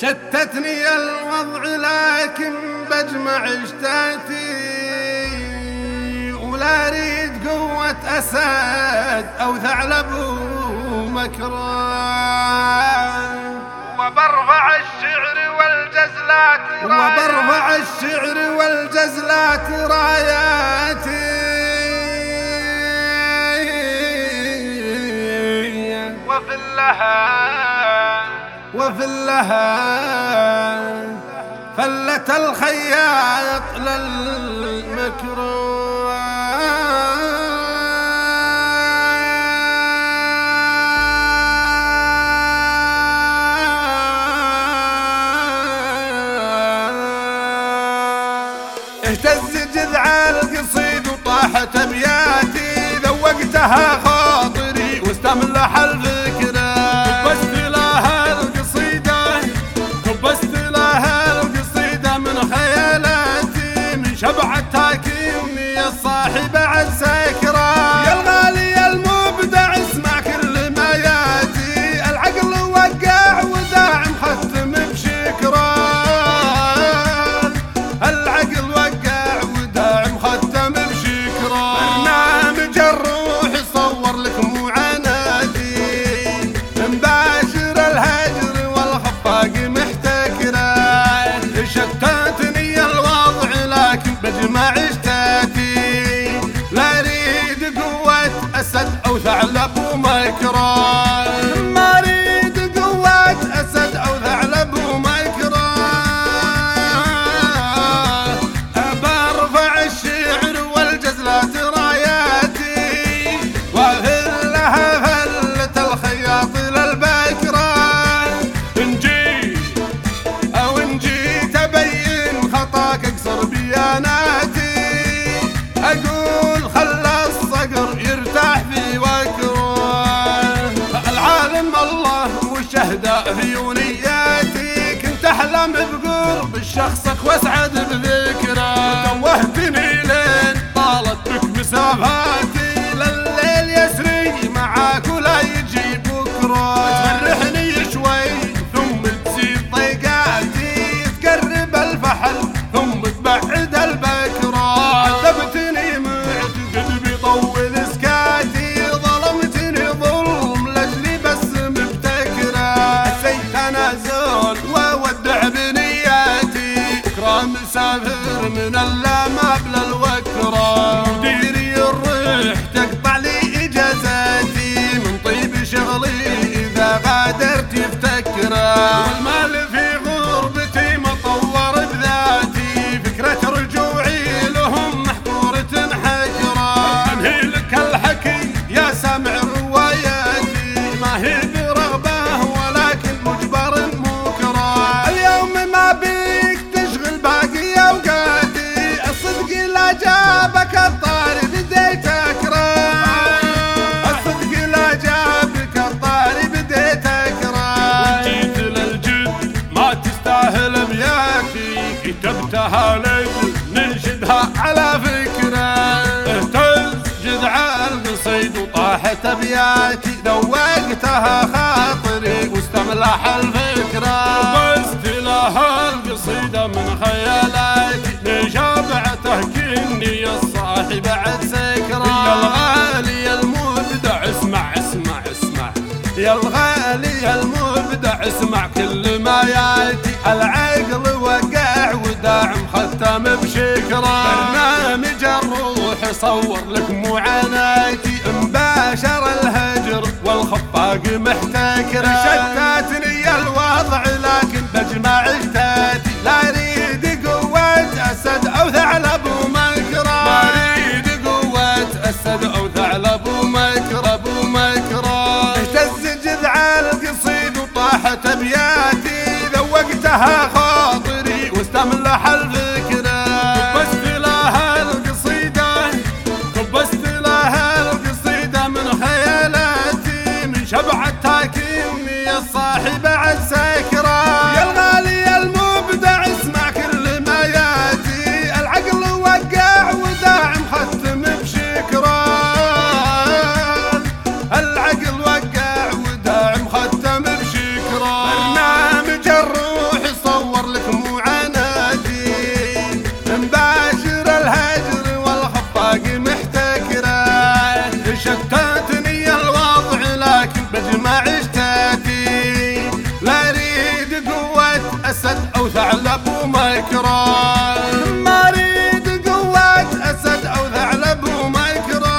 شتتني الوضع لكن بجمع اشتاتي، ولا اريد قوة اسد او ثعلب ومكران، وبرفع الشعر والجزلات راياتي، وفي اللهان فلت الخياط للمكروه. اهتز جذع القصيد وطاحت ابياتي، ذوقتها خاطري واستملح الفكره، كبست لها القصيده من خيالاتي، من شبعتها كني الصاحي بعد سكره. يا الغالي المبدع اسمع كل ما ياتي، العقل وقع وداعم ختم بشكره، العقل وقع وداعم ختم بشكره. برنامج الروح يصور لك معاناتي، مباشر الهجر والخفاق محتكره، شتتني الوضع لكن بجمع اشتاتي، لا اريد قوة اسد او ثعلب ومكران، ما اريد قوة اسد او ثعلب ومكران، برفع الشعر والجزلات راياتي، وافلها فلت الخياط للبكران. ان جيت ابين خطاك اكسر بياناتي، اقول خلى الصقر يرتاح في وكره، العالم الله والشهداء في ونياتي، كنت احلم بقرب شخصك واسعد بذكره، توهتني لين طالت بك مسافاتي، لليل يسري معاك ولا يجي بكره، تفرحني شوي ثم تزيد طيقاتي، تقرب الفحل ثم تبعد البكره، عذبتني معتقد بيطول سكاتي، ظلمتني ظلم لاجلي بس مبتكره، حسيت انازل واودع بنياتي، بكره مسافر من اللاماب للوكره، مديري الريح تقطع لي اجازاتي، من طيب شغلي اذا غادرت يفتكره، والمال في غربتي مطور بذاتي، فكرة رجوعي لهم محقورة حجرة، انهي لك الحكي يا سامع رواياتي، ما هي برغبة ولكن مجبر مكره، اليوم ما بيك تشغل باقي اوقاتي، الصدق لا جابك الطاري بديت اكره، الصدق لا جابك الطاري بديت اكره، وجيت للجد ما تستاهل ابياتي، كتبتها لك ننشدها على فكره، اهتز جذع القصيد وطاحت ابياتي، ذوقتها خاطري واستملح الفكره، كبست لها القصيده من خيالاتي، لشبعته كني الصاحي بعد سكره. يا الغالي المبدع اسمع اسمع اسمع، يا الغالي المبدع اسمع كل ما ياتي، العقل وقع وداعم ختم بشكره، برنامج الروح يصور لك معاناتي، مباشر الهجر والخفاق محتكره، شتتني الوضع لكن بجمع اشتاتي، لا اريد قوة اسد او ثعلب ومكره، ما اريد قوة اسد او ثعلب ومكره. اهتز جذع القصيد وطاحت ابياتي، ذوقتها خاطري واستملح الفكره، كبست لها القصيده من خيالاتي، من شبعتها شتتني الوضع لكن بجمع اشتاتي، لا اريد قوة اسد او ثعلب ومكران، ما اريد قوة اسد او ثعلب ومكران.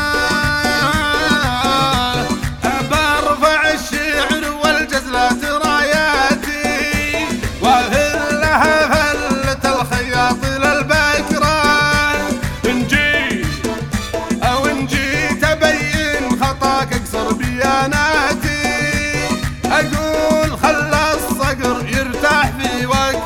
برفع الشعر والجزلات راياتي، واذلها فلة الخياط للبكران. ان جيت ابين خطاك اكسر بياناتي، اقول خلى الصقر يرتاح في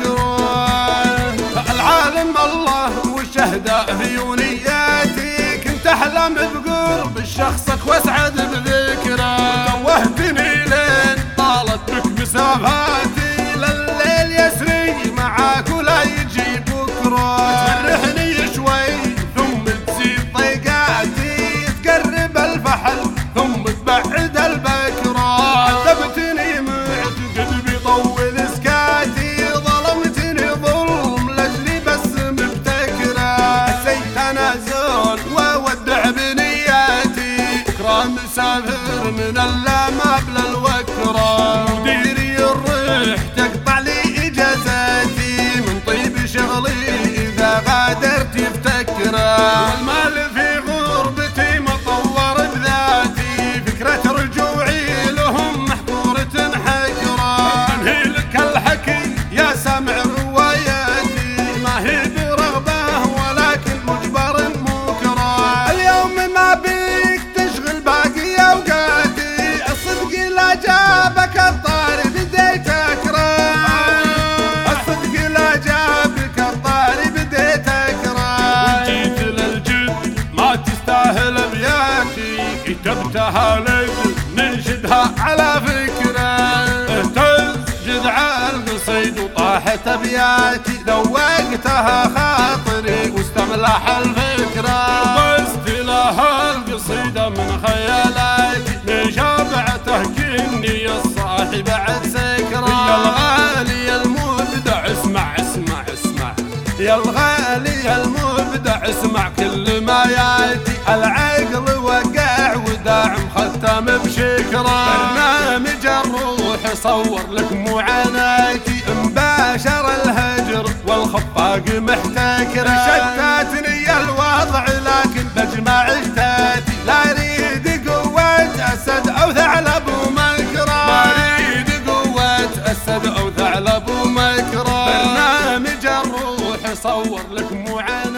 وكره. العالم الله والشهداء في ونياتي، كنت احلم بقرب شخصك واسعد بذكره. توهتني لين طالت بك مسافاتي، لليل يسري معاك ولا يجي بكره. تفرحني شوي ثم تزيد طيقاتي، تقرب الفحل ثم تبعد البكره. عذبتني معتقد بيطول سكاتي، ظلمتني ظلم لاجلي بس مبتكره. حسيت انازل واودع بنياتي، بكره مسافر من اللاماب للوكره. مديري الريح تقطع لي اجازاتي، من طيب شغلي اذا غادرت يفتكره. والمال في غربتي مطور بذاتي، فكرة رجوعي لهم محقورة حجرة. انهي لك الحكي يا سامع رواياتي، ما هي برغبة ولكن مجبر مكره. اليوم ما بيك تشغل باقي اوقاتي، الصدق لا جابك الطاري بديت اكره. الصدق لا جابك الطاري بديت اكره. وجيت للجد ما تستاهل ابياتي، كتبتها لك ننشدها على فكره. اهتز جذع القصيد وطاحت ابياتي، ذوقتها خاطري واستملح الفكره. بست لها القصيده من خيالاتي، من شابعته كني الصاحي بعد سكره. يا الغالي المبدع اسمع اسمع اسمع، يا الغالي المبدع اسمع كل ما ياتي. العقل وقع وداعم ختم بشكره، برنامج الروح صور لك معاناتي. مباشر الهجر والخفاق محتكره. شتاتني الوضع لكن بجمع اشتاتي، لا اريد قوة اسد او ثعلب ومكران، ما اريد قوة اسد او ثعلب ومكران. برنامج الروح صور لك معاناتي.